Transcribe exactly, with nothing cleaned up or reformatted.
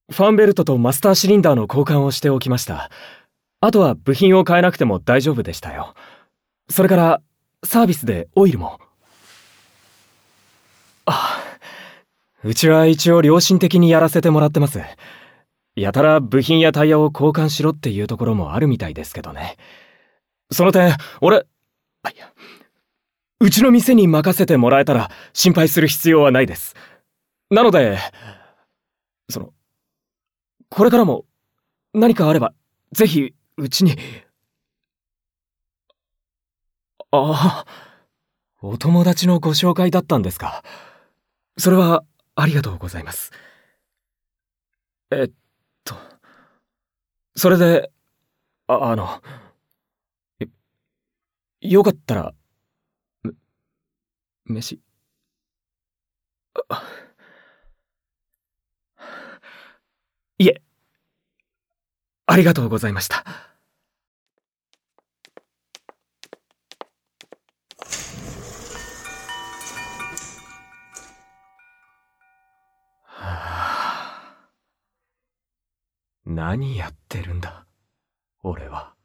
ファンベルトとマスターシリンダーの交換をしておきました。あとは部品を変えなくても大丈夫でしたよ。それからサービスでオイルも。あ、うちは一応良心的にやらせてもらってます。やたら部品やタイヤを交換しろっていうところもあるみたいですけどね。その点俺、あ、いや、うちの店に任せてもらえたら心配する必要はないです。なのでそのこれからも何かあればぜひうちに。ああ、お友達のご紹介だったんですか。それはありがとうございます。えっとそれであ、あのよかったらめ飯。あ、いえ、ありがとうございました。はあ、何やってるんだ俺は。